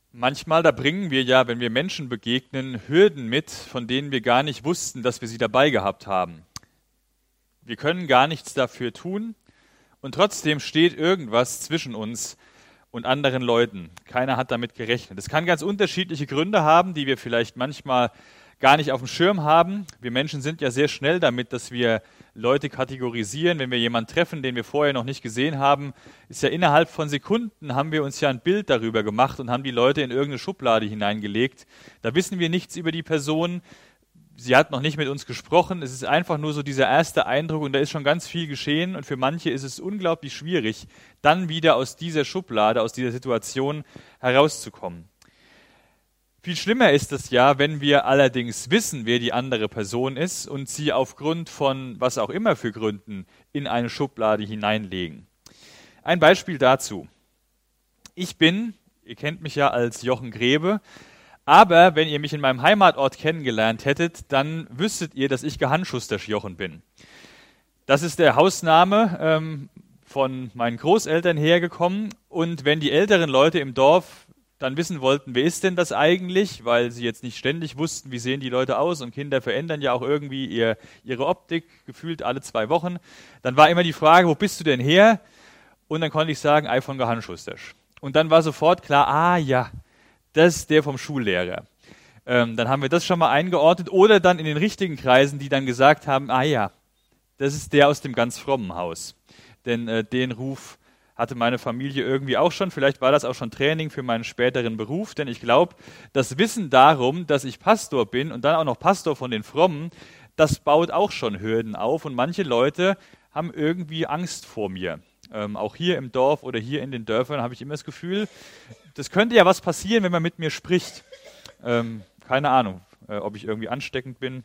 Manchmal, da bringen wir ja, wenn wir Menschen begegnen, Hürden mit, von denen wir gar nicht wussten, dass wir sie dabei gehabt haben. Wir können gar nichts dafür tun und trotzdem steht irgendwas zwischen uns und anderen Leuten. Keiner hat damit gerechnet. Es kann ganz unterschiedliche Gründe haben, die wir vielleicht manchmal gar nicht auf dem Schirm haben. Wir Menschen sind ja sehr schnell damit, dass wir Leute kategorisieren. Wenn wir jemanden treffen, den wir vorher noch nicht gesehen haben, ist ja innerhalb von Sekunden haben wir uns ja ein Bild darüber gemacht und haben die Leute in irgendeine Schublade hineingelegt. Da wissen wir nichts über die Person. Sie hat noch nicht mit uns gesprochen. Es ist einfach nur so dieser erste Eindruck und da ist schon ganz viel geschehen und für manche ist es unglaublich schwierig, dann wieder aus dieser Schublade, aus dieser Situation herauszukommen. Viel schlimmer ist es ja, wenn wir allerdings wissen, wer die andere Person ist und sie aufgrund von was auch immer für Gründen in eine Schublade hineinlegen. Ein Beispiel dazu. Ihr kennt mich ja als Jochen Grebe, aber wenn ihr mich in meinem Heimatort kennengelernt hättet, dann wüsstet ihr, dass ich Gehandschuster-Jochen bin. Das ist der Hausname von meinen Großeltern hergekommen und wenn die älteren Leute im Dorf dann wissen wollten, wer ist denn das eigentlich, weil sie jetzt nicht ständig wussten, wie sehen die Leute aus und Kinder verändern ja auch irgendwie ihre Optik, gefühlt alle 2 Wochen. Dann war immer die Frage, wo bist du denn her? Und dann konnte ich sagen, von Gehandschustersch. Und dann war sofort klar, ja, das ist der vom Schullehrer. Dann haben wir das schon mal eingeordnet oder dann in den richtigen Kreisen, die dann gesagt haben, das ist der aus dem ganz frommen Haus. Denn den Ruf hatte meine Familie irgendwie auch schon. Vielleicht war das auch schon Training für meinen späteren Beruf, denn ich glaube, das Wissen darum, dass ich Pastor bin und dann auch noch Pastor von den Frommen, das baut auch schon Hürden auf und manche Leute haben irgendwie Angst vor mir. Auch hier im Dorf oder hier in den Dörfern habe ich immer das Gefühl, das könnte ja was passieren, wenn man mit mir spricht. Keine Ahnung, ob ich irgendwie ansteckend bin,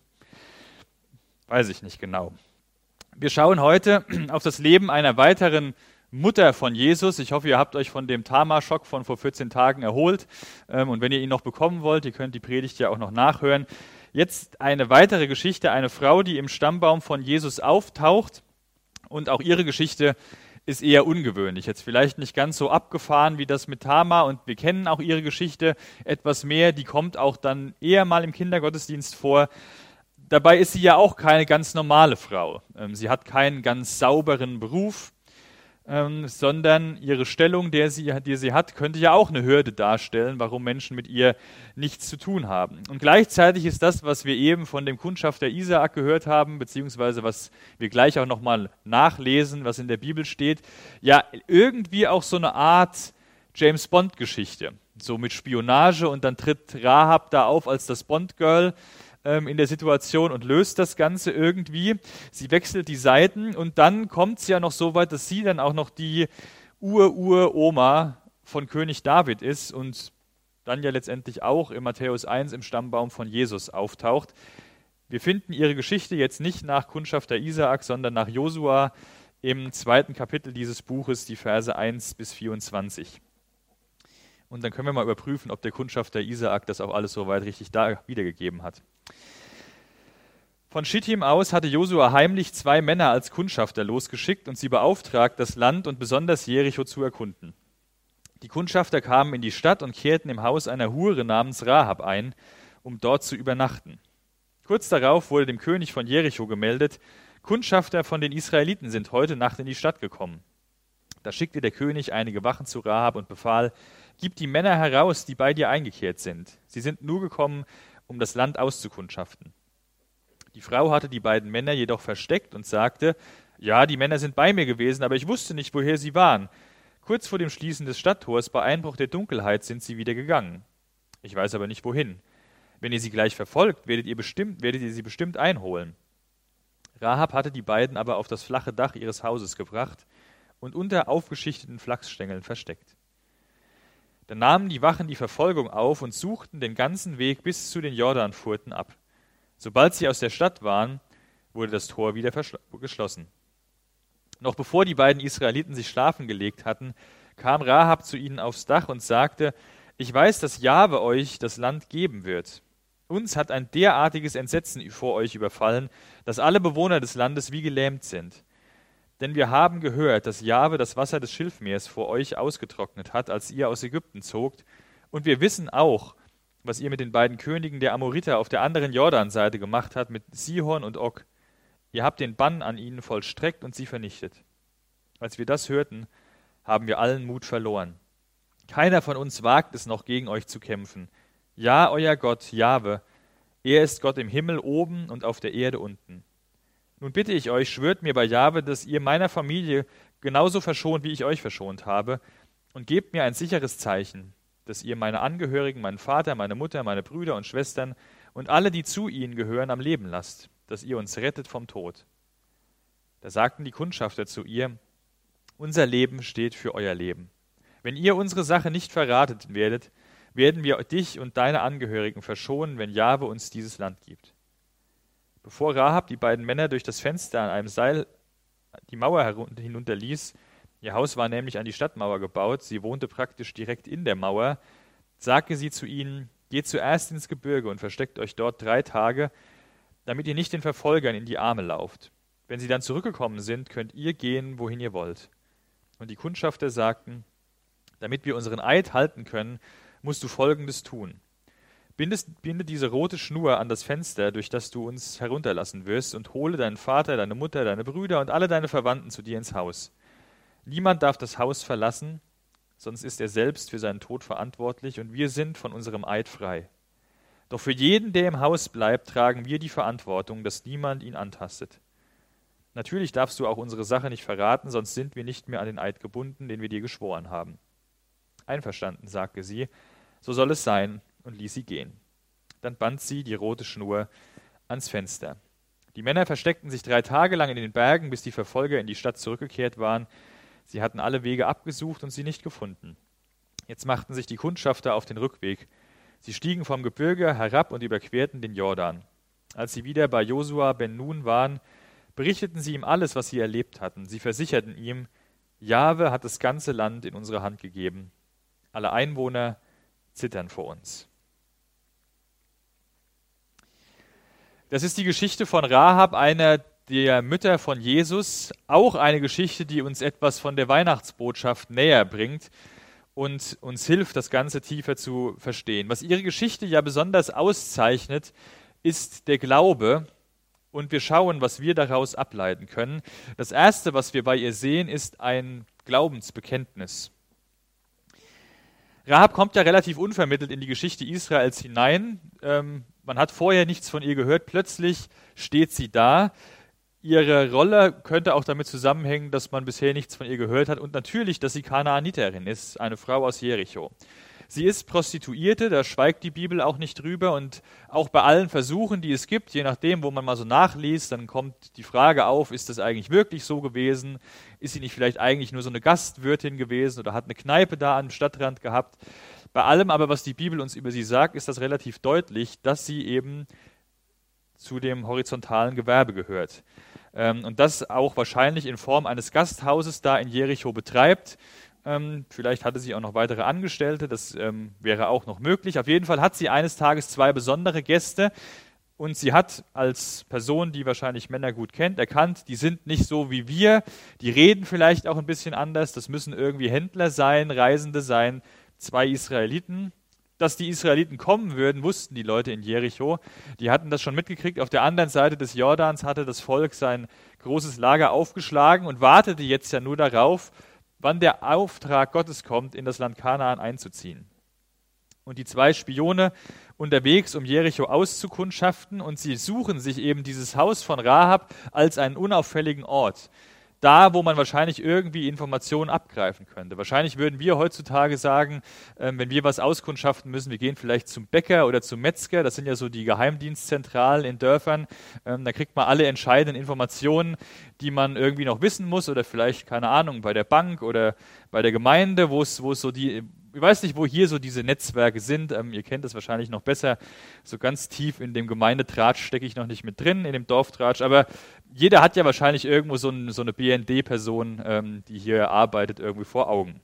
weiß ich nicht genau. Wir schauen heute auf das Leben einer weiteren Mutter von Jesus. Ich hoffe, ihr habt euch von dem Tamar-Schock von vor 14 Tagen erholt. Und wenn ihr ihn noch bekommen wollt, ihr könnt die Predigt ja auch noch nachhören. Jetzt eine weitere Geschichte, eine Frau, die im Stammbaum von Jesus auftaucht. Und auch ihre Geschichte ist eher ungewöhnlich. Jetzt vielleicht nicht ganz so abgefahren wie das mit Tamar. Und wir kennen auch ihre Geschichte etwas mehr. Die kommt auch dann eher mal im Kindergottesdienst vor. Dabei ist sie ja auch keine ganz normale Frau. Sie hat keinen ganz sauberen Beruf. Sondern ihre Stellung, die sie hat, könnte ja auch eine Hürde darstellen, warum Menschen mit ihr nichts zu tun haben. Und gleichzeitig ist das, was wir eben von dem Kundschafter Isaak gehört haben, beziehungsweise was wir gleich auch nochmal nachlesen, was in der Bibel steht, ja irgendwie auch so eine Art James-Bond-Geschichte. So mit Spionage und dann tritt Rahab da auf als das Bond-Girl in der Situation und löst das Ganze irgendwie. Sie wechselt die Seiten und dann kommt es ja noch so weit, dass sie dann auch noch die Ur-Ur-Oma von König David ist und dann ja letztendlich auch in Matthäus 1 im Stammbaum von Jesus auftaucht. Wir finden ihre Geschichte jetzt nicht nach Kundschafter Isaak, sondern nach Josua im 2. Kapitel dieses Buches, die Verse 1 bis 24. Und dann können wir mal überprüfen, ob der Kundschafter Isaak das auch alles soweit richtig da wiedergegeben hat. Von Schittim aus hatte Josua heimlich 2 Männer als Kundschafter losgeschickt und sie beauftragt, das Land und besonders Jericho zu erkunden. Die Kundschafter kamen in die Stadt und kehrten im Haus einer Hure namens Rahab ein, um dort zu übernachten. Kurz darauf wurde dem König von Jericho gemeldet, Kundschafter von den Israeliten sind heute Nacht in die Stadt gekommen. Da schickte der König einige Wachen zu Rahab und befahl, gib die Männer heraus, die bei dir eingekehrt sind. Sie sind nur gekommen, um das Land auszukundschaften. Die Frau hatte die beiden Männer jedoch versteckt und sagte, ja, die Männer sind bei mir gewesen, aber ich wusste nicht, woher sie waren. Kurz vor dem Schließen des Stadttors, bei Einbruch der Dunkelheit, sind sie wieder gegangen. Ich weiß aber nicht, wohin. Wenn ihr sie gleich verfolgt, werdet ihr sie bestimmt einholen. Rahab hatte die beiden aber auf das flache Dach ihres Hauses gebracht und unter aufgeschichteten Flachsstängeln versteckt. Dann nahmen die Wachen die Verfolgung auf und suchten den ganzen Weg bis zu den Jordanfurten ab. Sobald sie aus der Stadt waren, wurde das Tor wieder geschlossen. Noch bevor die beiden Israeliten sich schlafen gelegt hatten, kam Rahab zu ihnen aufs Dach und sagte, ich weiß, dass Jahwe euch das Land geben wird. Uns hat ein derartiges Entsetzen vor euch überfallen, dass alle Bewohner des Landes wie gelähmt sind. Denn wir haben gehört, dass Jahwe das Wasser des Schilfmeers vor euch ausgetrocknet hat, als ihr aus Ägypten zogt, Und wir wissen auch, was ihr mit den beiden Königen der Amoriter auf der anderen Jordanseite gemacht habt, mit Sihon und Og. Ihr habt den Bann an ihnen vollstreckt und sie vernichtet. Als wir das hörten, haben wir allen Mut verloren. Keiner von uns wagt es noch, gegen euch zu kämpfen. Ja, euer Gott, Jahwe, er ist Gott im Himmel oben und auf der Erde unten. Nun bitte ich euch, schwört mir bei Jahwe, dass ihr meiner Familie genauso verschont, wie ich euch verschont habe, und gebt mir ein sicheres Zeichen, dass ihr meine Angehörigen, meinen Vater, meine Mutter, meine Brüder und Schwestern und alle, die zu ihnen gehören, am Leben lasst, dass ihr uns rettet vom Tod. Da sagten die Kundschafter zu ihr, unser Leben steht für euer Leben. Wenn ihr unsere Sache nicht verratet werdet, werden wir dich und deine Angehörigen verschonen, wenn Jahwe uns dieses Land gibt. Bevor Rahab die beiden Männer durch das Fenster an einem Seil die Mauer hinunterließ, ihr Haus war nämlich an die Stadtmauer gebaut, sie wohnte praktisch direkt in der Mauer, sagte sie zu ihnen, geht zuerst ins Gebirge und versteckt euch dort 3 Tage, damit ihr nicht den Verfolgern in die Arme lauft. Wenn sie dann zurückgekommen sind, könnt ihr gehen, wohin ihr wollt. Und die Kundschafter sagten, damit wir unseren Eid halten können, musst du Folgendes tun. Binde diese rote Schnur an das Fenster, durch das du uns herunterlassen wirst, und hole deinen Vater, deine Mutter, deine Brüder und alle deine Verwandten zu dir ins Haus. Niemand darf das Haus verlassen, sonst ist er selbst für seinen Tod verantwortlich und wir sind von unserem Eid frei. Doch für jeden, der im Haus bleibt, tragen wir die Verantwortung, dass niemand ihn antastet. Natürlich darfst du auch unsere Sache nicht verraten, sonst sind wir nicht mehr an den Eid gebunden, den wir dir geschworen haben. Einverstanden, sagte sie, so soll es sein, und ließ sie gehen. Dann band sie die rote Schnur ans Fenster. Die Männer versteckten sich 3 Tage lang in den Bergen, bis die Verfolger in die Stadt zurückgekehrt waren. Sie hatten alle Wege abgesucht und sie nicht gefunden. Jetzt machten sich die Kundschafter auf den Rückweg. Sie stiegen vom Gebirge herab und überquerten den Jordan. Als sie wieder bei Josua ben Nun waren, berichteten sie ihm alles, was sie erlebt hatten. Sie versicherten ihm, Jahwe hat das ganze Land in unsere Hand gegeben. Alle Einwohner zittern vor uns. Das ist die Geschichte von Rahab, einer der Mütter von Jesus. Auch eine Geschichte, die uns etwas von der Weihnachtsbotschaft näher bringt und uns hilft, das Ganze tiefer zu verstehen. Was ihre Geschichte ja besonders auszeichnet, ist der Glaube. Und wir schauen, was wir daraus ableiten können. Das Erste, was wir bei ihr sehen, ist ein Glaubensbekenntnis. Rahab kommt ja relativ unvermittelt in die Geschichte Israels hinein. Man hat vorher nichts von ihr gehört. Plötzlich steht sie da. Ihre Rolle könnte auch damit zusammenhängen, dass man bisher nichts von ihr gehört hat. Und natürlich, dass sie Kanaaniterin ist, eine Frau aus Jericho. Sie ist Prostituierte, da schweigt die Bibel auch nicht drüber. Und auch bei allen Versuchen, die es gibt, je nachdem, wo man mal so nachliest, dann kommt die Frage auf, ist das eigentlich wirklich so gewesen? Ist sie nicht vielleicht eigentlich nur so eine Gastwirtin gewesen oder hat eine Kneipe da am Stadtrand gehabt? Bei allem aber, was die Bibel uns über sie sagt, ist das relativ deutlich, dass sie eben zu dem horizontalen Gewerbe gehört. Und das auch wahrscheinlich in Form eines Gasthauses da in Jericho betreibt. Vielleicht hatte sie auch noch weitere Angestellte, das wäre auch noch möglich. Auf jeden Fall hat sie eines Tages 2 besondere Gäste und sie hat als Person, die wahrscheinlich Männer gut kennt, erkannt, die sind nicht so wie wir, die reden vielleicht auch ein bisschen anders, das müssen irgendwie Händler sein, Reisende sein, 2 Israeliten. Dass die Israeliten kommen würden, wussten die Leute in Jericho. Die hatten das schon mitgekriegt. Auf der anderen Seite des Jordans hatte das Volk sein großes Lager aufgeschlagen und wartete jetzt ja nur darauf, wann der Auftrag Gottes kommt, in das Land Kanaan einzuziehen. Und die 2 Spione unterwegs, um Jericho auszukundschaften, und sie suchen sich eben dieses Haus von Rahab als einen unauffälligen Ort. Da, wo man wahrscheinlich irgendwie Informationen abgreifen könnte. Wahrscheinlich würden wir heutzutage sagen, wenn wir was auskundschaften müssen, wir gehen vielleicht zum Bäcker oder zum Metzger, das sind ja so die Geheimdienstzentralen in Dörfern, da kriegt man alle entscheidenden Informationen, die man irgendwie noch wissen muss oder vielleicht, keine Ahnung, bei der Bank oder bei der Gemeinde, wo es so die, ich weiß nicht, wo hier so diese Netzwerke sind, ihr kennt das wahrscheinlich noch besser, so ganz tief in dem Gemeindetratsch stecke ich noch nicht mit drin, in dem Dorftratsch, aber jeder hat ja wahrscheinlich irgendwo so eine BND-Person, die hier arbeitet, irgendwie vor Augen.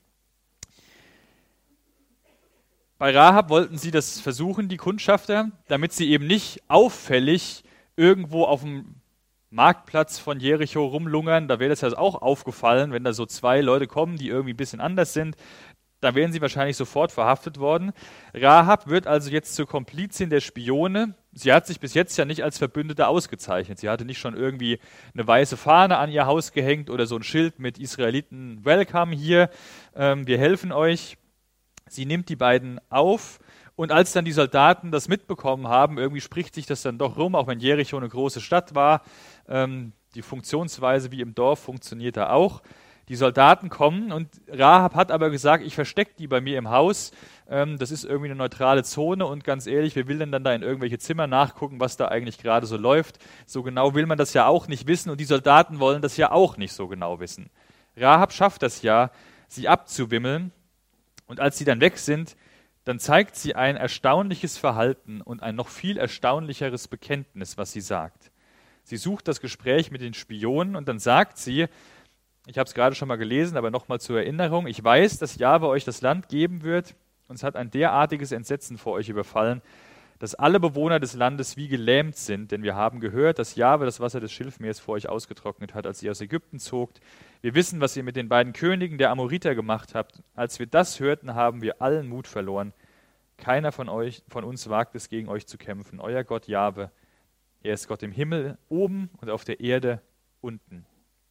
Bei Rahab wollten sie das versuchen, die Kundschafter, damit sie eben nicht auffällig irgendwo auf dem Marktplatz von Jericho rumlungern. Da wäre das ja auch aufgefallen, wenn da so 2 Leute kommen, die irgendwie ein bisschen anders sind. da wären sie wahrscheinlich sofort verhaftet worden. Rahab wird also jetzt zur Komplizin der Spione. Sie hat sich bis jetzt ja nicht als Verbündete ausgezeichnet. Sie hatte nicht schon irgendwie eine weiße Fahne an ihr Haus gehängt oder so ein Schild mit Israeliten, Welcome hier, wir helfen euch. Sie nimmt die beiden auf und als dann die Soldaten das mitbekommen haben, irgendwie spricht sich das dann doch rum, auch wenn Jericho eine große Stadt war, die Funktionsweise wie im Dorf funktioniert da auch. Die Soldaten kommen und Rahab hat aber gesagt, ich verstecke die bei mir im Haus, das ist irgendwie eine neutrale Zone und ganz ehrlich, wer will denn dann da in irgendwelche Zimmer nachgucken, was da eigentlich gerade so läuft? So genau will man das ja auch nicht wissen und die Soldaten wollen das ja auch nicht so genau wissen. Rahab schafft das ja, sie abzuwimmeln und als sie dann weg sind, dann zeigt sie ein erstaunliches Verhalten und ein noch viel erstaunlicheres Bekenntnis, was sie sagt. Sie sucht das Gespräch mit den Spionen und dann sagt sie, ich habe es gerade schon mal gelesen, aber nochmal zur Erinnerung. Ich weiß, dass Jahwe euch das Land geben wird. Uns hat ein derartiges Entsetzen vor euch überfallen, dass alle Bewohner des Landes wie gelähmt sind. Denn wir haben gehört, dass Jahwe das Wasser des Schilfmeers vor euch ausgetrocknet hat, als ihr aus Ägypten zogt. Wir wissen, was ihr mit den beiden Königen der Amoriter gemacht habt. Als wir das hörten, haben wir allen Mut verloren. Keiner von uns wagt es, gegen euch zu kämpfen. Euer Gott Jahwe, er ist Gott im Himmel oben und auf der Erde unten.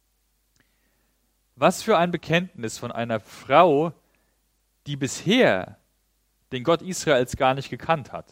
Was für ein Bekenntnis von einer Frau, die bisher den Gott Israels gar nicht gekannt hat,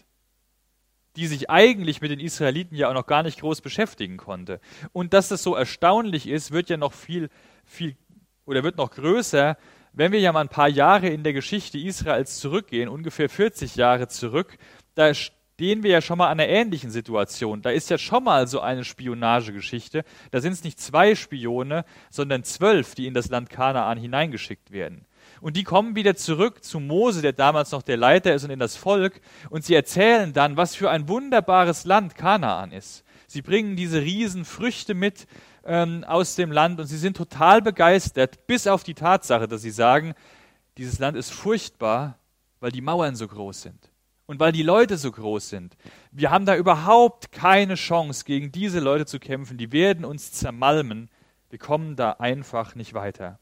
die sich eigentlich mit den Israeliten ja auch noch gar nicht groß beschäftigen konnte. Und dass das so erstaunlich ist, wird ja noch viel oder wird noch größer, wenn wir ja mal ein paar Jahre in der Geschichte Israels zurückgehen, ungefähr 40 Jahre zurück, da stehen wir ja schon mal an einer ähnlichen Situation. Da ist ja schon mal so eine Spionagegeschichte. Da sind es nicht 2 Spione, sondern 12, die in das Land Kanaan hineingeschickt werden. Und die kommen wieder zurück zu Mose, der damals noch der Leiter ist, und in das Volk. Und sie erzählen dann, was für ein wunderbares Land Kanaan ist. Sie bringen diese Riesenfrüchte mit aus dem Land und sie sind total begeistert, bis auf die Tatsache, dass sie sagen, dieses Land ist furchtbar, weil die Mauern so groß sind. Und weil die Leute so groß sind. Wir haben da überhaupt keine Chance, gegen diese Leute zu kämpfen. Die werden uns zermalmen. Wir kommen da einfach nicht weiter.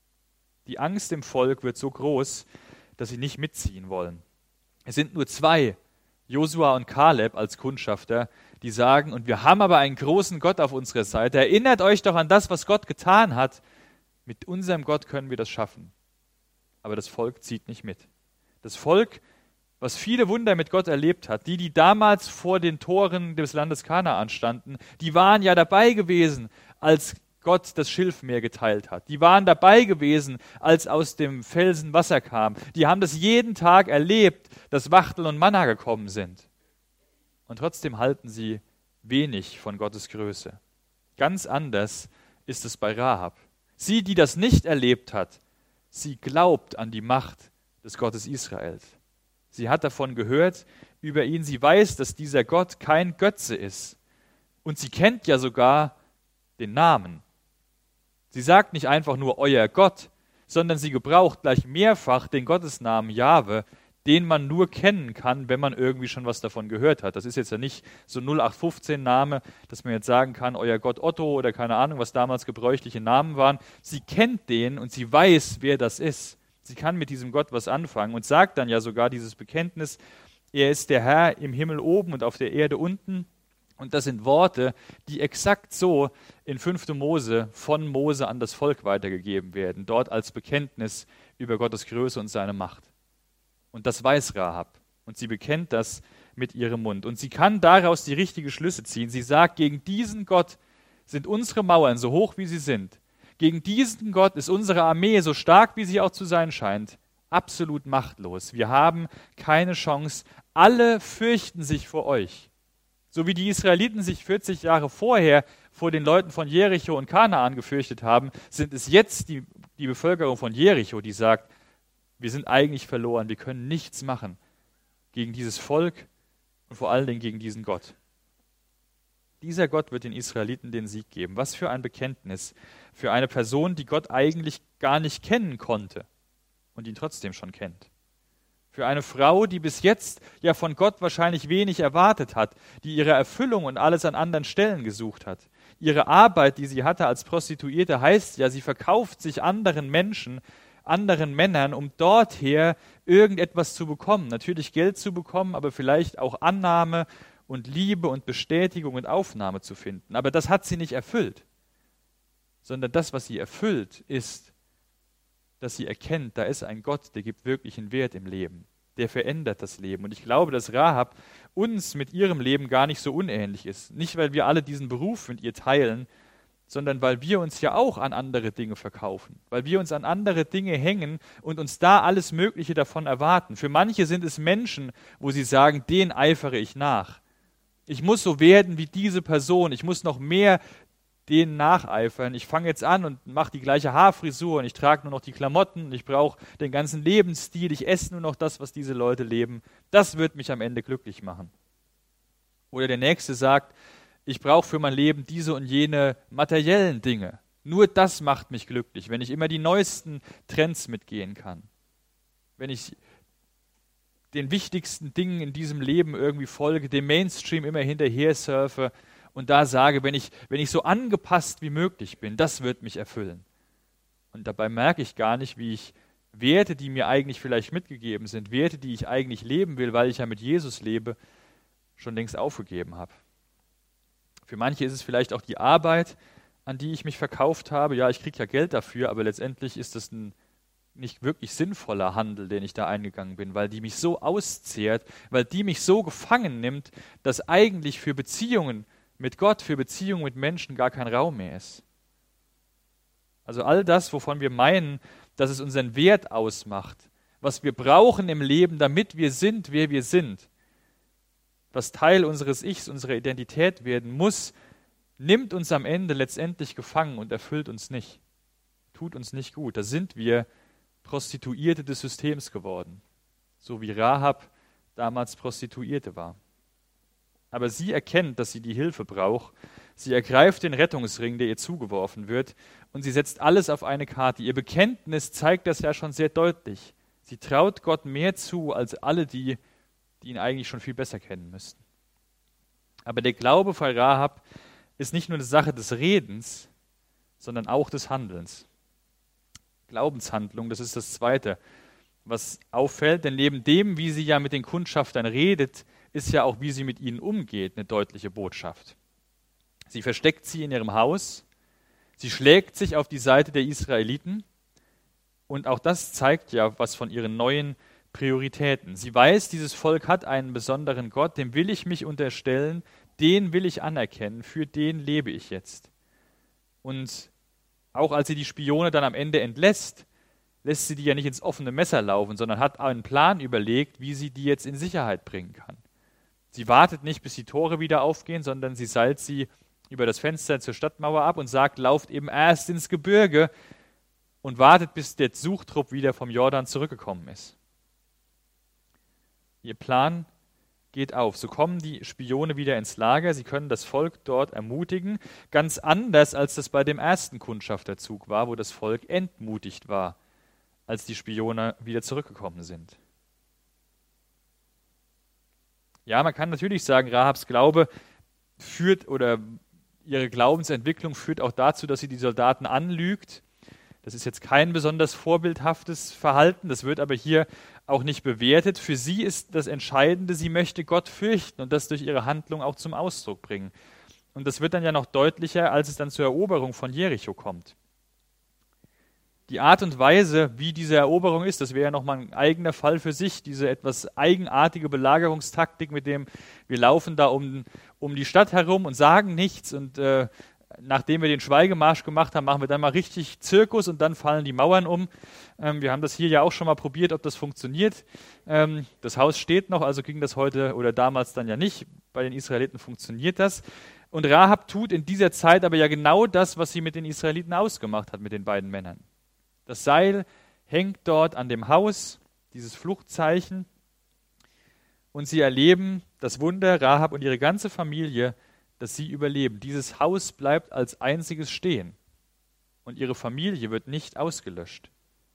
Die Angst im Volk wird so groß, dass sie nicht mitziehen wollen. Es sind nur 2, Josua und Kaleb als Kundschafter, die sagen, und wir haben aber einen großen Gott auf unserer Seite. Erinnert euch doch an das, was Gott getan hat. Mit unserem Gott können wir das schaffen. Aber das Volk zieht nicht mit. Das Volk, was viele Wunder mit Gott erlebt hat, die damals vor den Toren des Landes Kanaan standen, die waren ja dabei gewesen, als Gott das Schilfmeer geteilt hat. Die waren dabei gewesen, als aus dem Felsen Wasser kam. Die haben das jeden Tag erlebt, dass Wachtel und Manna gekommen sind. Und trotzdem halten sie wenig von Gottes Größe. Ganz anders ist es bei Rahab. Sie, die das nicht erlebt hat, sie glaubt an die Macht des Gottes Israels. Sie hat davon gehört, über ihn. Sie weiß, dass dieser Gott kein Götze ist. Und sie kennt ja sogar den Namen. Sie sagt nicht einfach nur euer Gott, sondern sie gebraucht gleich mehrfach den Gottesnamen Jahwe, den man nur kennen kann, wenn man irgendwie schon was davon gehört hat. Das ist jetzt ja nicht so 0815-Name, dass man jetzt sagen kann, euer Gott Otto oder keine Ahnung, was damals gebräuchliche Namen waren. Sie kennt den und sie weiß, wer das ist. Sie kann mit diesem Gott was anfangen und sagt dann ja sogar dieses Bekenntnis, er ist der Herr im Himmel oben und auf der Erde unten. Und das sind Worte, die exakt so in 5. Mose von Mose an das Volk weitergegeben werden, dort als Bekenntnis über Gottes Größe und seine Macht. Und das weiß Rahab. Und sie bekennt das mit ihrem Mund. Und sie kann daraus die richtigen Schlüsse ziehen. Sie sagt, gegen diesen Gott sind unsere Mauern so hoch, wie sie sind. Gegen diesen Gott ist unsere Armee, so stark wie sie auch zu sein scheint, absolut machtlos. Wir haben keine Chance. Alle fürchten sich vor euch. So wie die Israeliten sich 40 Jahre vorher vor den Leuten von Jericho und Kanaan gefürchtet haben, sind es jetzt die Bevölkerung von Jericho, die sagt, wir sind eigentlich verloren, wir können nichts machen gegen dieses Volk und vor allen Dingen gegen diesen Gott. Dieser Gott wird den Israeliten den Sieg geben. Was für ein Bekenntnis für eine Person, die Gott eigentlich gar nicht kennen konnte und ihn trotzdem schon kennt. Für eine Frau, die bis jetzt ja von Gott wahrscheinlich wenig erwartet hat, die ihre Erfüllung und alles an anderen Stellen gesucht hat. Ihre Arbeit, die sie hatte als Prostituierte, heißt ja, sie verkauft sich anderen Menschen anderen Männern, um dorther irgendetwas zu bekommen. Natürlich Geld zu bekommen, aber vielleicht auch Annahme und Liebe und Bestätigung und Aufnahme zu finden. Aber das hat sie nicht erfüllt, sondern das, was sie erfüllt, ist, dass sie erkennt, da ist ein Gott, der gibt wirklichen Wert im Leben. Der verändert das Leben. Und ich glaube, dass Rahab uns mit ihrem Leben gar nicht so unähnlich ist. Nicht, weil wir alle diesen Beruf mit ihr teilen, sondern weil wir uns ja auch an andere Dinge verkaufen. Weil wir uns an andere Dinge hängen und uns da alles Mögliche davon erwarten. Für manche sind es Menschen, wo sie sagen, den eifere ich nach. Ich muss so werden wie diese Person. Ich muss noch mehr denen nacheifern. Ich fange jetzt an und mache die gleiche Haarfrisur und ich trage nur noch die Klamotten. Ich brauche den ganzen Lebensstil. Ich esse nur noch das, was diese Leute leben. Das wird mich am Ende glücklich machen. Oder der Nächste sagt, ich brauche für mein Leben diese und jene materiellen Dinge. Nur das macht mich glücklich, wenn ich immer die neuesten Trends mitgehen kann. Wenn ich den wichtigsten Dingen in diesem Leben irgendwie folge, dem Mainstream immer hinterher surfe und da sage, wenn ich so angepasst wie möglich bin, das wird mich erfüllen. Und dabei merke ich gar nicht, wie ich Werte, die mir eigentlich vielleicht mitgegeben sind, Werte, die ich eigentlich leben will, weil ich ja mit Jesus lebe, schon längst aufgegeben habe. Für manche ist es vielleicht auch die Arbeit, an die ich mich verkauft habe. Ja, ich kriege ja Geld dafür, aber letztendlich ist das ein nicht wirklich sinnvoller Handel, den ich da eingegangen bin, weil die mich so auszehrt, weil die mich so gefangen nimmt, dass eigentlich für Beziehungen mit Gott, für Beziehungen mit Menschen gar kein Raum mehr ist. Also all das, wovon wir meinen, dass es unseren Wert ausmacht, was wir brauchen im Leben, damit wir sind, wer wir sind, was Teil unseres Ichs, unserer Identität werden muss, nimmt uns am Ende letztendlich gefangen und erfüllt uns nicht. Tut uns nicht gut. Da sind wir Prostituierte des Systems geworden. So wie Rahab damals Prostituierte war. Aber sie erkennt, dass sie die Hilfe braucht. Sie ergreift den Rettungsring, der ihr zugeworfen wird, und sie setzt alles auf eine Karte. Ihr Bekenntnis zeigt das ja schon sehr deutlich. Sie traut Gott mehr zu als alle die ihn eigentlich schon viel besser kennen müssten. Aber der Glaube von Rahab ist nicht nur eine Sache des Redens, sondern auch des Handelns. Glaubenshandlung, das ist das Zweite, was auffällt, denn neben dem, wie sie ja mit den Kundschaftern redet, ist ja auch, wie sie mit ihnen umgeht, eine deutliche Botschaft. Sie versteckt sie in ihrem Haus, sie schlägt sich auf die Seite der Israeliten und auch das zeigt ja was von ihren neuen Prioritäten. Sie weiß, dieses Volk hat einen besonderen Gott, dem will ich mich unterstellen, den will ich anerkennen, für den lebe ich jetzt. Und auch als sie die Spione dann am Ende entlässt, lässt sie die ja nicht ins offene Messer laufen, sondern hat einen Plan überlegt, wie sie die jetzt in Sicherheit bringen kann. Sie wartet nicht, bis die Tore wieder aufgehen, sondern sie seilt sie über das Fenster zur Stadtmauer ab und sagt, lauft eben erst ins Gebirge und wartet, bis der Suchtrupp wieder vom Jordan zurückgekommen ist. Ihr Plan geht auf. So kommen die Spione wieder ins Lager. Sie können das Volk dort ermutigen. Ganz anders, als das bei dem ersten Kundschafterzug war, wo das Volk entmutigt war, als die Spione wieder zurückgekommen sind. Ja, man kann natürlich sagen, Rahabs Glaube führt oder ihre Glaubensentwicklung führt auch dazu, dass sie die Soldaten anlügt. Das ist jetzt kein besonders vorbildhaftes Verhalten, das wird aber hier auch nicht bewertet. Für sie ist das Entscheidende, sie möchte Gott fürchten und das durch ihre Handlung auch zum Ausdruck bringen. Und das wird dann ja noch deutlicher, als es dann zur Eroberung von Jericho kommt. Die Art und Weise, wie diese Eroberung ist, das wäre ja nochmal ein eigener Fall für sich, diese etwas eigenartige Belagerungstaktik, mit dem wir laufen da um die Stadt herum und sagen nichts und nachdem wir den Schweigemarsch gemacht haben, machen wir dann mal richtig Zirkus und dann fallen die Mauern um. Wir haben das hier ja auch schon mal probiert, ob das funktioniert. Das Haus steht noch, also ging das heute oder damals dann ja nicht. Bei den Israeliten funktioniert das. Und Rahab tut in dieser Zeit aber ja genau das, was sie mit den Israeliten ausgemacht hat, mit den beiden Männern. Das Seil hängt dort an dem Haus, dieses Fluchtzeichen. Und sie erleben das Wunder, Rahab und ihre ganze Familie, dass sie überleben. Dieses Haus bleibt als einziges stehen und ihre Familie wird nicht ausgelöscht.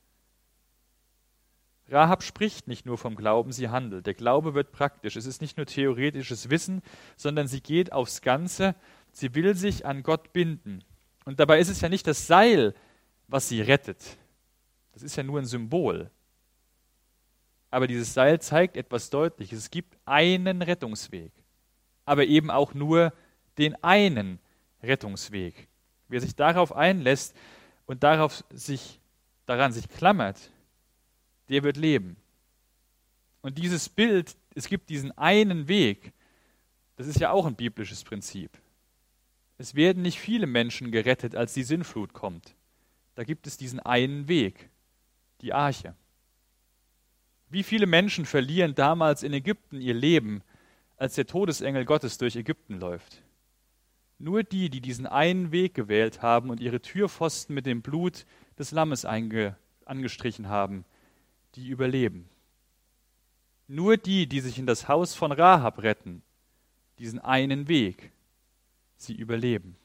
Rahab spricht nicht nur vom Glauben, sie handelt. Der Glaube wird praktisch. Es ist nicht nur theoretisches Wissen, sondern sie geht aufs Ganze. Sie will sich an Gott binden. Und dabei ist es ja nicht das Seil, was sie rettet, Das ist ja nur ein Symbol. Aber dieses Seil zeigt etwas Deutliches. Es gibt einen Rettungsweg, aber eben auch nur den einen Rettungsweg. Wer sich darauf einlässt und daran sich klammert, der wird leben. Und dieses Bild, es gibt diesen einen Weg, das ist ja auch ein biblisches Prinzip. Es werden nicht viele Menschen gerettet, als die Sintflut kommt. Da gibt es diesen einen Weg, die Arche. Wie viele Menschen verlieren damals in Ägypten ihr Leben, als der Todesengel Gottes durch Ägypten läuft? Nur die, die diesen einen Weg gewählt haben und ihre Türpfosten mit dem Blut des Lammes angestrichen haben, die überleben. Nur die, die sich in das Haus von Rahab retten, diesen einen Weg, sie überleben.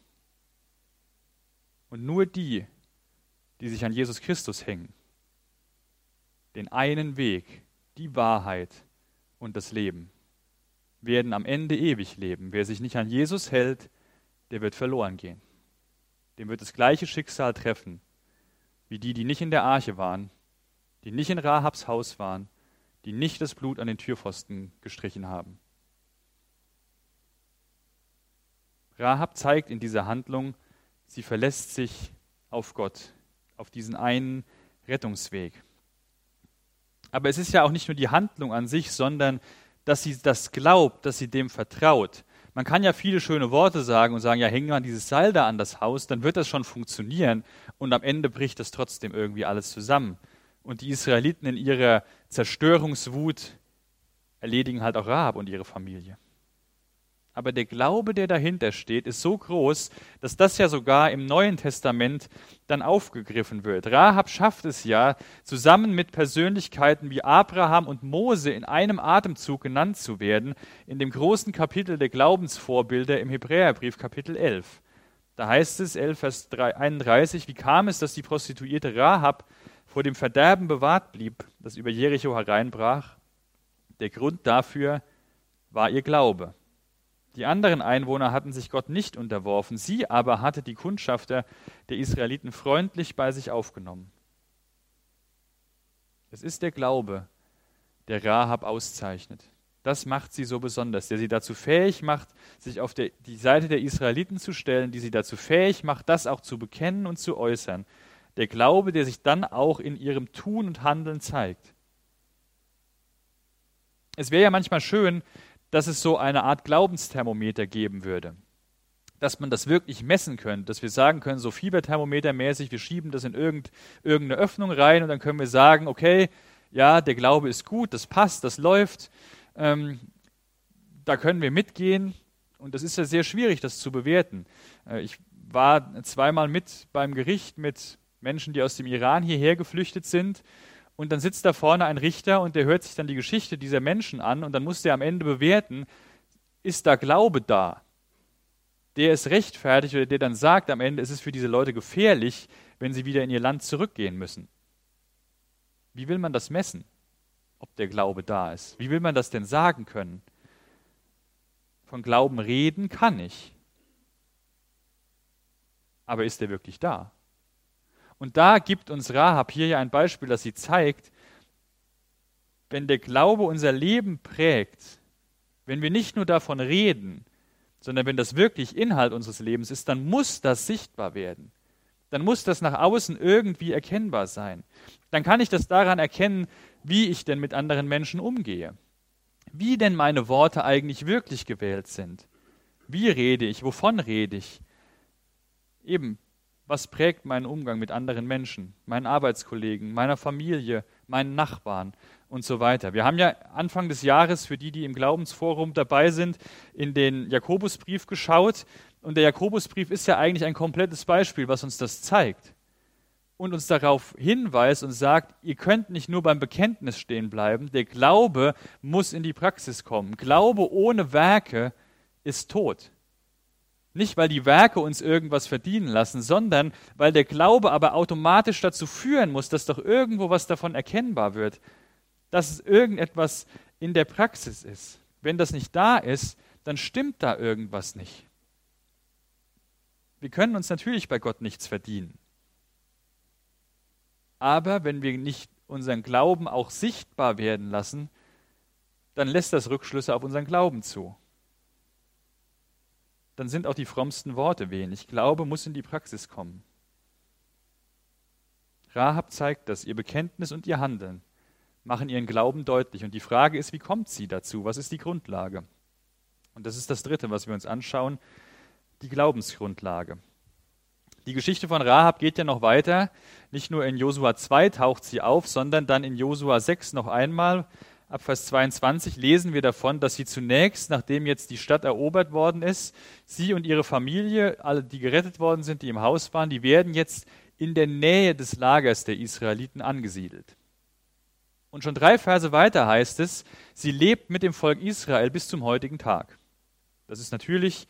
Und nur die, die sich an Jesus Christus hängen, den einen Weg, die Wahrheit und das Leben, werden am Ende ewig leben. Wer sich nicht an Jesus hält, der wird verloren gehen. Dem wird das gleiche Schicksal treffen, wie die, die nicht in der Arche waren, die nicht in Rahabs Haus waren, die nicht das Blut an den Türpfosten gestrichen haben. Rahab zeigt in dieser Handlung, sie verlässt sich auf Gott, auf diesen einen Rettungsweg. Aber es ist ja auch nicht nur die Handlung an sich, sondern dass sie das glaubt, dass sie dem vertraut. Man kann ja viele schöne Worte sagen und sagen, ja, hängen wir dieses Seil da an das Haus, dann wird das schon funktionieren und am Ende bricht das trotzdem irgendwie alles zusammen. Und die Israeliten in ihrer Zerstörungswut erledigen halt auch Rahab und ihre Familie. Aber der Glaube, der dahinter steht, ist so groß, dass das ja sogar im Neuen Testament dann aufgegriffen wird. Rahab schafft es ja, zusammen mit Persönlichkeiten wie Abraham und Mose in einem Atemzug genannt zu werden, in dem großen Kapitel der Glaubensvorbilder im Hebräerbrief Kapitel 11. Da heißt es, 11 Vers 31, wie kam es, dass die Prostituierte Rahab vor dem Verderben bewahrt blieb, das über Jericho hereinbrach? Der Grund dafür war ihr Glaube. Die anderen Einwohner hatten sich Gott nicht unterworfen, sie aber hatte die Kundschafter der Israeliten freundlich bei sich aufgenommen. Es ist der Glaube, der Rahab auszeichnet. Das macht sie so besonders, der sie dazu fähig macht, sich auf die Seite der Israeliten zu stellen, die sie dazu fähig macht, das auch zu bekennen und zu äußern. Der Glaube, der sich dann auch in ihrem Tun und Handeln zeigt. Es wäre ja manchmal schön, dass es so eine Art Glaubensthermometer geben würde. Dass man das wirklich messen könnte, dass wir sagen können, so Fieberthermometermäßig, wir schieben das in irgendeine Öffnung rein und dann können wir sagen, okay, ja, der Glaube ist gut, das passt, das läuft, da können wir mitgehen und das ist ja sehr schwierig, das zu bewerten. Ich war zweimal mit beim Gericht mit Menschen, die aus dem Iran hierher geflüchtet sind. Und dann sitzt da vorne ein Richter und der hört sich dann die Geschichte dieser Menschen an und dann muss der am Ende bewerten, ist da Glaube da? Der ist rechtfertigt oder der dann sagt am Ende, es ist für diese Leute gefährlich, wenn sie wieder in ihr Land zurückgehen müssen. Wie will man das messen, ob der Glaube da ist? Wie will man das denn sagen können? Von Glauben reden kann ich. Aber ist der wirklich da? Und da gibt uns Rahab hier ja ein Beispiel, das sie zeigt, wenn der Glaube unser Leben prägt, wenn wir nicht nur davon reden, sondern wenn das wirklich Inhalt unseres Lebens ist, dann muss das sichtbar werden. Dann muss das nach außen irgendwie erkennbar sein. Dann kann ich das daran erkennen, wie ich denn mit anderen Menschen umgehe. Wie denn meine Worte eigentlich wirklich gewählt sind. Wie rede ich? Wovon rede ich? Eben, was prägt meinen Umgang mit anderen Menschen, meinen Arbeitskollegen, meiner Familie, meinen Nachbarn und so weiter. Wir haben ja Anfang des Jahres, für die, die im Glaubensforum dabei sind, in den Jakobusbrief geschaut. Und der Jakobusbrief ist ja eigentlich ein komplettes Beispiel, was uns das zeigt. Und uns darauf hinweist und sagt, ihr könnt nicht nur beim Bekenntnis stehen bleiben, der Glaube muss in die Praxis kommen. Glaube ohne Werke ist tot. Nicht, weil die Werke uns irgendwas verdienen lassen, sondern weil der Glaube aber automatisch dazu führen muss, dass doch irgendwo was davon erkennbar wird, dass es irgendetwas in der Praxis ist. Wenn das nicht da ist, dann stimmt da irgendwas nicht. Wir können uns natürlich bei Gott nichts verdienen. Aber wenn wir nicht unseren Glauben auch sichtbar werden lassen, dann lässt das Rückschlüsse auf unseren Glauben zu. Dann sind auch die frommsten Worte wenig. Glaube muss in die Praxis kommen. Rahab zeigt das, ihr Bekenntnis und ihr Handeln machen ihren Glauben deutlich. Und die Frage ist, wie kommt sie dazu? Was ist die Grundlage? Und das ist das Dritte, was wir uns anschauen, die Glaubensgrundlage. Die Geschichte von Rahab geht ja noch weiter. Nicht nur in Josua 2 taucht sie auf, sondern dann in Josua 6 noch einmal. Ab Vers 22 lesen wir davon, dass sie zunächst, nachdem jetzt die Stadt erobert worden ist, sie und ihre Familie, alle, die gerettet worden sind, die im Haus waren, die werden jetzt in der Nähe des Lagers der Israeliten angesiedelt. Und schon 3 Verse weiter heißt es, sie lebt mit dem Volk Israel bis zum heutigen Tag. Das ist natürlich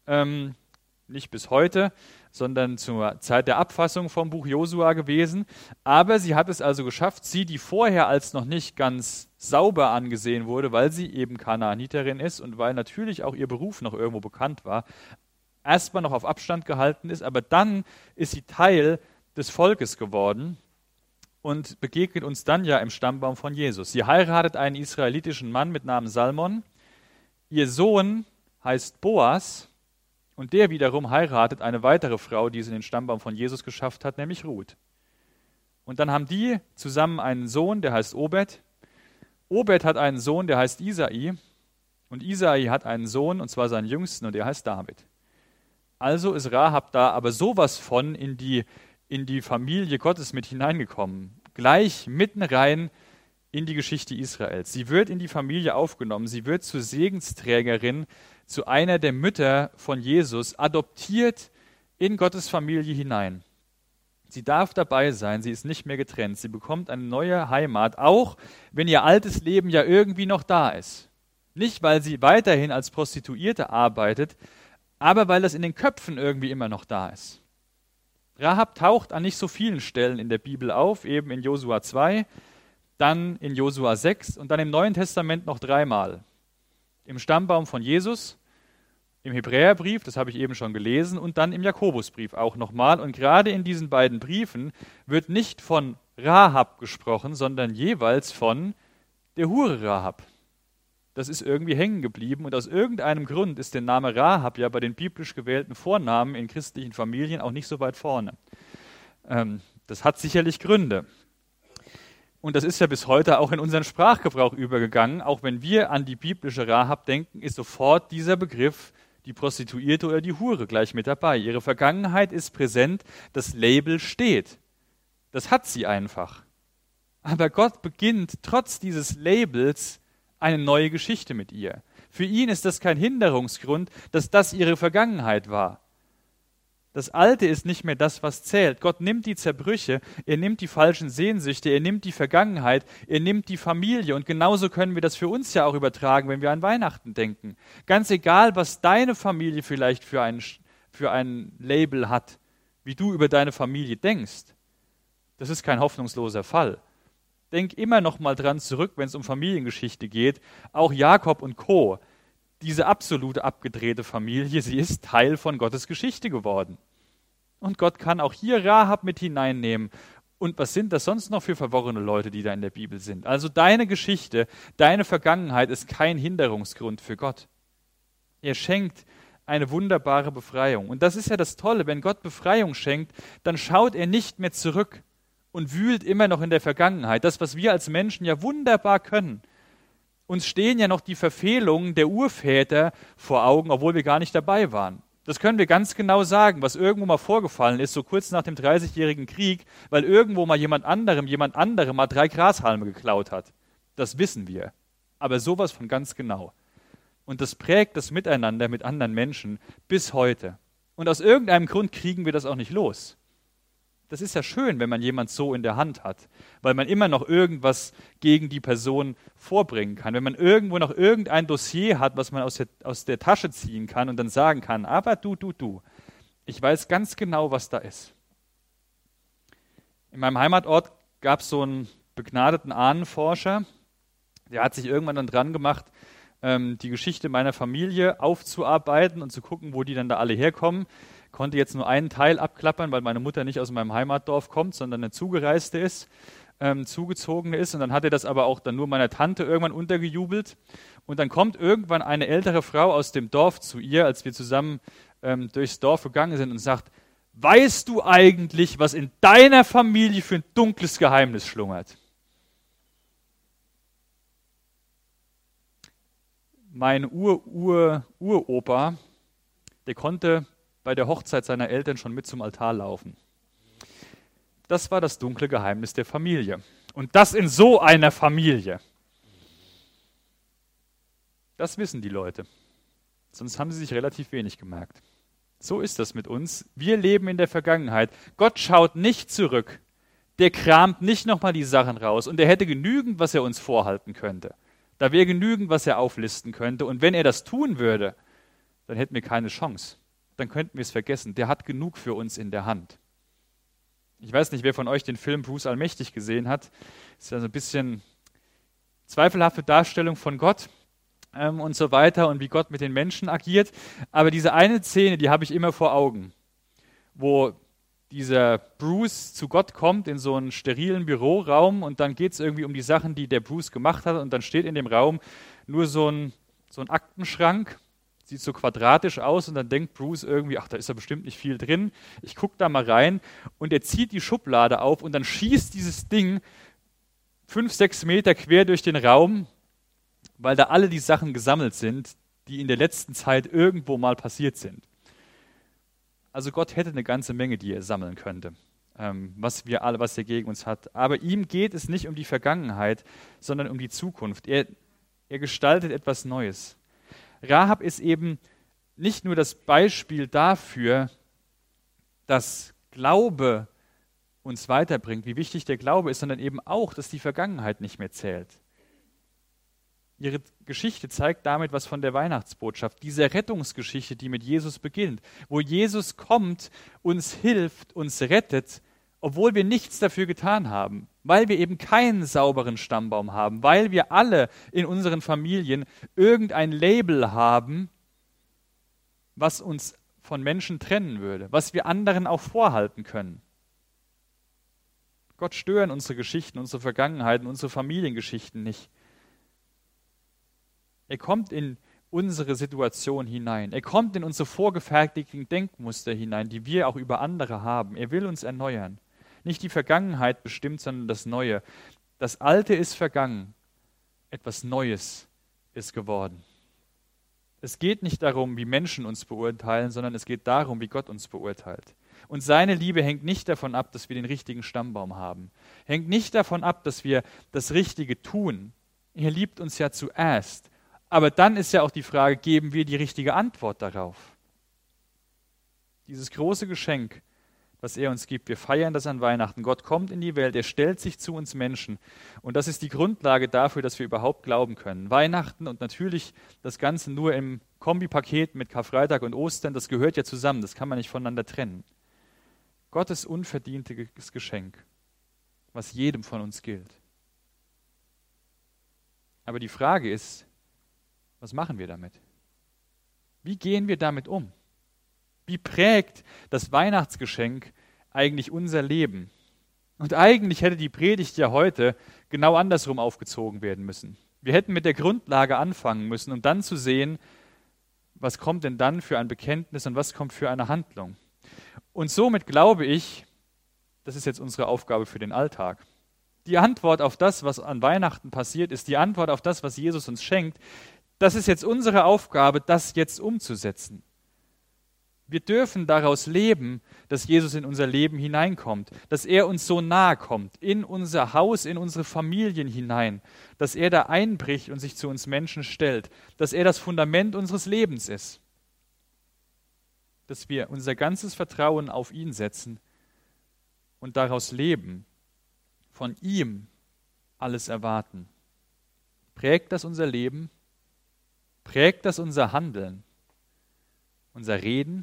nicht bis heute, sondern zur Zeit der Abfassung vom Buch Josua gewesen. Aber sie hat es also geschafft, sie, die vorher als noch nicht ganz sauber angesehen wurde, weil sie eben Kanaaniterin ist und weil natürlich auch ihr Beruf noch irgendwo bekannt war, erstmal noch auf Abstand gehalten ist, aber dann ist sie Teil des Volkes geworden und begegnet uns dann ja im Stammbaum von Jesus. Sie heiratet einen israelitischen Mann mit Namen Salmon. Ihr Sohn heißt Boas und der wiederum heiratet eine weitere Frau, die es in den Stammbaum von Jesus geschafft hat, nämlich Ruth. Und dann haben die zusammen einen Sohn, der heißt Obed. Obed hat einen Sohn, der heißt Isai. Und Isai hat einen Sohn, und zwar seinen jüngsten, und der heißt David. Also ist Rahab da aber sowas von in die Familie Gottes mit hineingekommen. Gleich mitten rein in die Geschichte Israels. Sie wird in die Familie aufgenommen. Sie wird zur Segensträgerin, zu einer der Mütter von Jesus, adoptiert in Gottes Familie hinein. Sie darf dabei sein, sie ist nicht mehr getrennt. Sie bekommt eine neue Heimat, auch wenn ihr altes Leben ja irgendwie noch da ist. Nicht, weil sie weiterhin als Prostituierte arbeitet, aber weil das in den Köpfen irgendwie immer noch da ist. Rahab taucht an nicht so vielen Stellen in der Bibel auf, eben in Josua 2, dann in Josua 6 und dann im Neuen Testament noch 3-mal. Im Stammbaum von Jesus, im Hebräerbrief, das habe ich eben schon gelesen, und dann im Jakobusbrief auch nochmal. Und gerade in diesen beiden Briefen wird nicht von Rahab gesprochen, sondern jeweils von der Hure Rahab. Das ist irgendwie hängen geblieben und aus irgendeinem Grund ist der Name Rahab ja bei den biblisch gewählten Vornamen in christlichen Familien auch nicht so weit vorne. Das hat sicherlich Gründe. Und das ist ja bis heute auch in unseren Sprachgebrauch übergegangen. Auch wenn wir an die biblische Rahab denken, ist sofort dieser Begriff, die Prostituierte oder die Hure, gleich mit dabei. Ihre Vergangenheit ist präsent, das Label steht. Das hat sie einfach. Aber Gott beginnt trotz dieses Labels eine neue Geschichte mit ihr. Für ihn ist das kein Hinderungsgrund, dass das ihre Vergangenheit war. Das Alte ist nicht mehr das, was zählt. Gott nimmt die Zerbrüche, er nimmt die falschen Sehnsüchte, er nimmt die Vergangenheit, er nimmt die Familie. Und genauso können wir das für uns ja auch übertragen, wenn wir an Weihnachten denken. Ganz egal, was deine Familie vielleicht für ein Label hat, wie du über deine Familie denkst. Das ist kein hoffnungsloser Fall. Denk immer noch mal dran zurück, wenn es um Familiengeschichte geht. Auch Jakob und Co., diese absolute abgedrehte Familie, sie ist Teil von Gottes Geschichte geworden. Und Gott kann auch hier Rahab mit hineinnehmen. Und was sind das sonst noch für verworrene Leute, die da in der Bibel sind? Also deine Geschichte, deine Vergangenheit ist kein Hinderungsgrund für Gott. Er schenkt eine wunderbare Befreiung. Und das ist ja das Tolle, wenn Gott Befreiung schenkt, dann schaut er nicht mehr zurück und wühlt immer noch in der Vergangenheit. Das, was wir als Menschen ja wunderbar können. Uns stehen ja noch die Verfehlungen der Urväter vor Augen, obwohl wir gar nicht dabei waren. Das können wir ganz genau sagen, was irgendwo mal vorgefallen ist, so kurz nach dem 30-jährigen Krieg, weil irgendwo mal jemand anderem mal 3 Grashalme geklaut hat. Das wissen wir. Aber sowas von ganz genau. Und das prägt das Miteinander mit anderen Menschen bis heute. Und aus irgendeinem Grund kriegen wir das auch nicht los. Das ist ja schön, wenn man jemand so in der Hand hat, weil man immer noch irgendwas gegen die Person vorbringen kann. Wenn man irgendwo noch irgendein Dossier hat, was man aus der Tasche ziehen kann und dann sagen kann, aber du, ich weiß ganz genau, was da ist. In meinem Heimatort gab es so einen begnadeten Ahnenforscher, der hat sich irgendwann dann dran gemacht, die Geschichte meiner Familie aufzuarbeiten und zu gucken, wo die dann da alle herkommen. Konnte jetzt nur einen Teil abklappern, weil meine Mutter nicht aus meinem Heimatdorf kommt, sondern eine Zugereiste ist, Zugezogene ist. Und dann hat er das aber auch dann nur meiner Tante irgendwann untergejubelt. Und dann kommt irgendwann eine ältere Frau aus dem Dorf zu ihr, als wir zusammen durchs Dorf gegangen sind und sagt, weißt du eigentlich, was in deiner Familie für ein dunkles Geheimnis schlummert? Mein Uropa, der konnte bei der Hochzeit seiner Eltern schon mit zum Altar laufen. Das war das dunkle Geheimnis der Familie. Und das in so einer Familie. Das wissen die Leute. Sonst haben sie sich relativ wenig gemerkt. So ist das mit uns. Wir leben in der Vergangenheit. Gott schaut nicht zurück. Der kramt nicht nochmal die Sachen raus. Und er hätte genügend, was er uns vorhalten könnte. Da wäre genügend, was er auflisten könnte. Und wenn er das tun würde, dann hätten wir keine Chance. Dann könnten wir es vergessen. Der hat genug für uns in der Hand. Ich weiß nicht, wer von euch den Film Bruce Allmächtig gesehen hat. Das ist ja so ein bisschen zweifelhafte Darstellung von Gott und so weiter und wie Gott mit den Menschen agiert. Aber diese eine Szene, die habe ich immer vor Augen, wo dieser Bruce zu Gott kommt in so einen sterilen Büroraum und dann geht es irgendwie um die Sachen, die der Bruce gemacht hat und dann steht in dem Raum nur so ein Aktenschrank, sieht so quadratisch aus und dann denkt Bruce irgendwie, ach, da ist ja bestimmt nicht viel drin. Ich gucke da mal rein und er zieht die Schublade auf und dann schießt dieses Ding 5, 6 Meter quer durch den Raum, weil da alle die Sachen gesammelt sind, die in der letzten Zeit irgendwo mal passiert sind. Also Gott hätte eine ganze Menge, die er sammeln könnte, was er gegen uns hat. Aber ihm geht es nicht um die Vergangenheit, sondern um die Zukunft. Er gestaltet etwas Neues. Rahab ist eben nicht nur das Beispiel dafür, dass Glaube uns weiterbringt, wie wichtig der Glaube ist, sondern eben auch, dass die Vergangenheit nicht mehr zählt. Ihre Geschichte zeigt damit was von der Weihnachtsbotschaft, dieser Rettungsgeschichte, die mit Jesus beginnt, wo Jesus kommt, uns hilft, uns rettet, obwohl wir nichts dafür getan haben, weil wir eben keinen sauberen Stammbaum haben, weil wir alle in unseren Familien irgendein Label haben, was uns von Menschen trennen würde, was wir anderen auch vorhalten können. Gott stören unsere Geschichten, unsere Vergangenheiten, unsere Familiengeschichten nicht. Er kommt in unsere Situation hinein. Er kommt in unsere vorgefertigten Denkmuster hinein, die wir auch über andere haben. Er will uns erneuern. Nicht die Vergangenheit bestimmt, sondern das Neue. Das Alte ist vergangen. Etwas Neues ist geworden. Es geht nicht darum, wie Menschen uns beurteilen, sondern es geht darum, wie Gott uns beurteilt. Und seine Liebe hängt nicht davon ab, dass wir den richtigen Stammbaum haben. Hängt nicht davon ab, dass wir das Richtige tun. Er liebt uns ja zuerst. Aber dann ist ja auch die Frage, geben wir die richtige Antwort darauf? Dieses große Geschenk, was er uns gibt, wir feiern das an Weihnachten. Gott kommt in die Welt, er stellt sich zu uns Menschen. Und das ist die Grundlage dafür, dass wir überhaupt glauben können. Weihnachten und natürlich das Ganze nur im Kombipaket mit Karfreitag und Ostern, das gehört ja zusammen, das kann man nicht voneinander trennen. Gottes unverdientes Geschenk, was jedem von uns gilt. Aber die Frage ist, was machen wir damit? Wie gehen wir damit um? Wie prägt das Weihnachtsgeschenk eigentlich unser Leben? Und eigentlich hätte die Predigt ja heute genau andersrum aufgezogen werden müssen. Wir hätten mit der Grundlage anfangen müssen, um dann zu sehen, was kommt denn dann für ein Bekenntnis und was kommt für eine Handlung. Und somit glaube ich, das ist jetzt unsere Aufgabe für den Alltag. Die Antwort auf das, was an Weihnachten passiert ist, die Antwort auf das, was Jesus uns schenkt, das ist jetzt unsere Aufgabe, das jetzt umzusetzen. Wir dürfen daraus leben, dass Jesus in unser Leben hineinkommt, dass er uns so nahe kommt, in unser Haus, in unsere Familien hinein, dass er da einbricht und sich zu uns Menschen stellt, dass er das Fundament unseres Lebens ist, dass wir unser ganzes Vertrauen auf ihn setzen und daraus leben, von ihm alles erwarten. Prägt das unser Leben? Prägt das unser Handeln, unser Reden?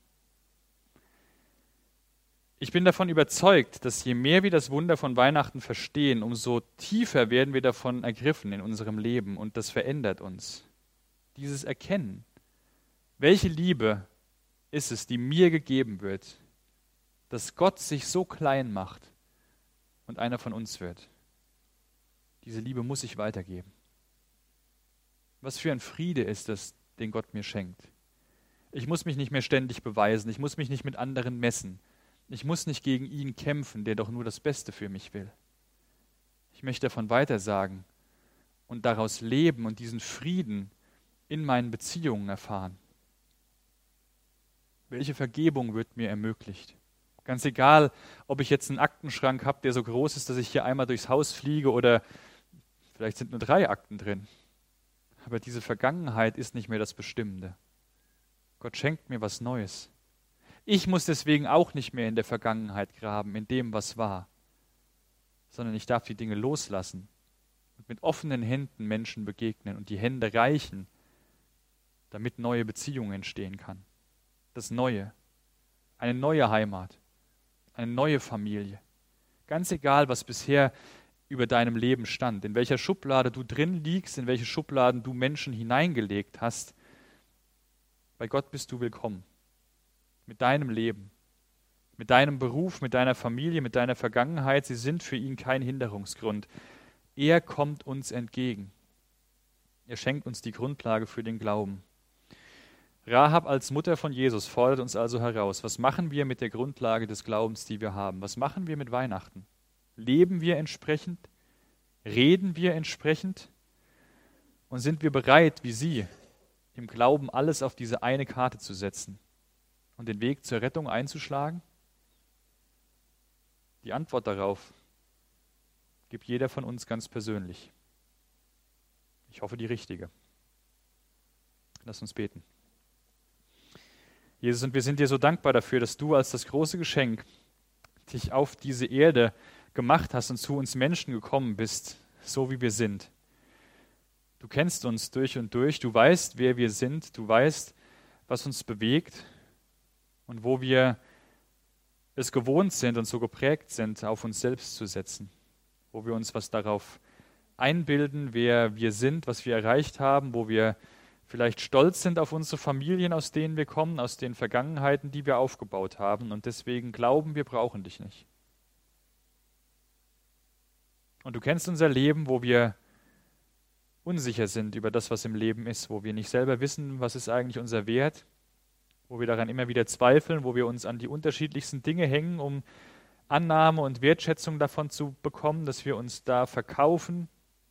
Ich bin davon überzeugt, dass je mehr wir das Wunder von Weihnachten verstehen, umso tiefer werden wir davon ergriffen in unserem Leben und das verändert uns. Dieses Erkennen, welche Liebe ist es, die mir gegeben wird, dass Gott sich so klein macht und einer von uns wird. Diese Liebe muss ich weitergeben. Was für ein Friede ist das, den Gott mir schenkt. Ich muss mich nicht mehr ständig beweisen, ich muss mich nicht mit anderen messen, ich muss nicht gegen ihn kämpfen, der doch nur das Beste für mich will. Ich möchte davon weitersagen und daraus leben und diesen Frieden in meinen Beziehungen erfahren. Welche Vergebung wird mir ermöglicht? Ganz egal, ob ich jetzt einen Aktenschrank habe, der so groß ist, dass ich hier einmal durchs Haus fliege oder vielleicht sind nur 3 Akten drin. Aber diese Vergangenheit ist nicht mehr das Bestimmende. Gott schenkt mir was Neues. Ich muss deswegen auch nicht mehr in der Vergangenheit graben, in dem, was war, sondern ich darf die Dinge loslassen und mit offenen Händen Menschen begegnen und die Hände reichen, damit neue Beziehungen entstehen kann. Das Neue, eine neue Heimat, eine neue Familie. Ganz egal, was bisher über deinem Leben stand, in welcher Schublade du drin liegst, in welche Schubladen du Menschen hineingelegt hast, bei Gott bist du willkommen. Mit deinem Leben, mit deinem Beruf, mit deiner Familie, mit deiner Vergangenheit, sie sind für ihn kein Hinderungsgrund. Er kommt uns entgegen. Er schenkt uns die Grundlage für den Glauben. Rahab als Mutter von Jesus fordert uns also heraus, was machen wir mit der Grundlage des Glaubens, die wir haben? Was machen wir mit Weihnachten? Leben wir entsprechend? Reden wir entsprechend? Und sind wir bereit, wie sie, im Glauben alles auf diese eine Karte zu setzen und den Weg zur Rettung einzuschlagen? Die Antwort darauf gibt jeder von uns ganz persönlich. Ich hoffe, die richtige. Lass uns beten. Jesus, und wir sind dir so dankbar dafür, dass du als das große Geschenk dich auf diese Erde gemacht hast und zu uns Menschen gekommen bist, so wie wir sind. Du kennst uns durch und durch, du weißt, wer wir sind, du weißt, was uns bewegt und wo wir es gewohnt sind und so geprägt sind, auf uns selbst zu setzen, wo wir uns was darauf einbilden, wer wir sind, was wir erreicht haben, wo wir vielleicht stolz sind auf unsere Familien, aus denen wir kommen, aus den Vergangenheiten, die wir aufgebaut haben und deswegen glauben, wir brauchen dich nicht. Und du kennst unser Leben, wo wir unsicher sind über das, was im Leben ist, wo wir nicht selber wissen, was ist eigentlich unser Wert, wo wir daran immer wieder zweifeln, wo wir uns an die unterschiedlichsten Dinge hängen, um Annahme und Wertschätzung davon zu bekommen, dass wir uns da verkaufen,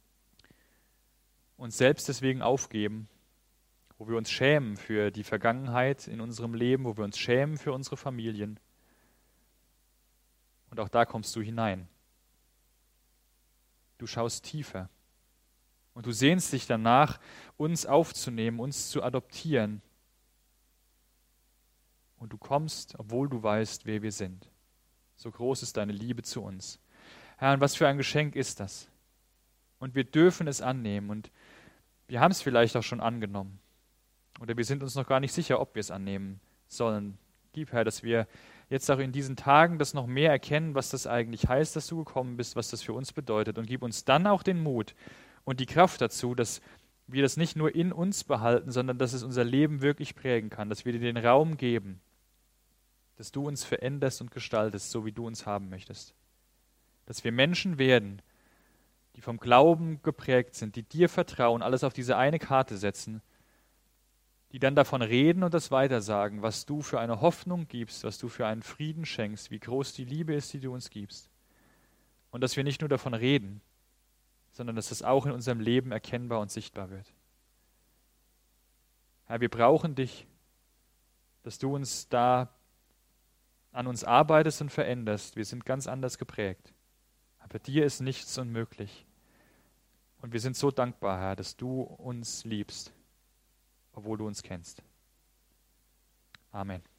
uns selbst deswegen aufgeben, wo wir uns schämen für die Vergangenheit in unserem Leben, wo wir uns schämen für unsere Familien. Und auch da kommst du hinein. Du schaust tiefer und du sehnst dich danach, uns aufzunehmen, uns zu adoptieren. Und du kommst, obwohl du weißt, wer wir sind. So groß ist deine Liebe zu uns. Herr, und was für ein Geschenk ist das? Und wir dürfen es annehmen und wir haben es vielleicht auch schon angenommen. Oder wir sind uns noch gar nicht sicher, ob wir es annehmen sollen. Gib, Herr, dass wir jetzt auch in diesen Tagen das noch mehr erkennen, was das eigentlich heißt, dass du gekommen bist, was das für uns bedeutet. Und gib uns dann auch den Mut und die Kraft dazu, dass wir das nicht nur in uns behalten, sondern dass es unser Leben wirklich prägen kann, dass wir dir den Raum geben, dass du uns veränderst und gestaltest, so wie du uns haben möchtest. Dass wir Menschen werden, die vom Glauben geprägt sind, die dir vertrauen, alles auf diese eine Karte setzen, die dann davon reden und das weitersagen, was du für eine Hoffnung gibst, was du für einen Frieden schenkst, wie groß die Liebe ist, die du uns gibst. Und dass wir nicht nur davon reden, sondern dass das auch in unserem Leben erkennbar und sichtbar wird. Herr, wir brauchen dich, dass du uns da an uns arbeitest und veränderst. Wir sind ganz anders geprägt. Aber dir ist nichts unmöglich. Und wir sind so dankbar, Herr, dass du uns liebst, obwohl du uns kennst. Amen.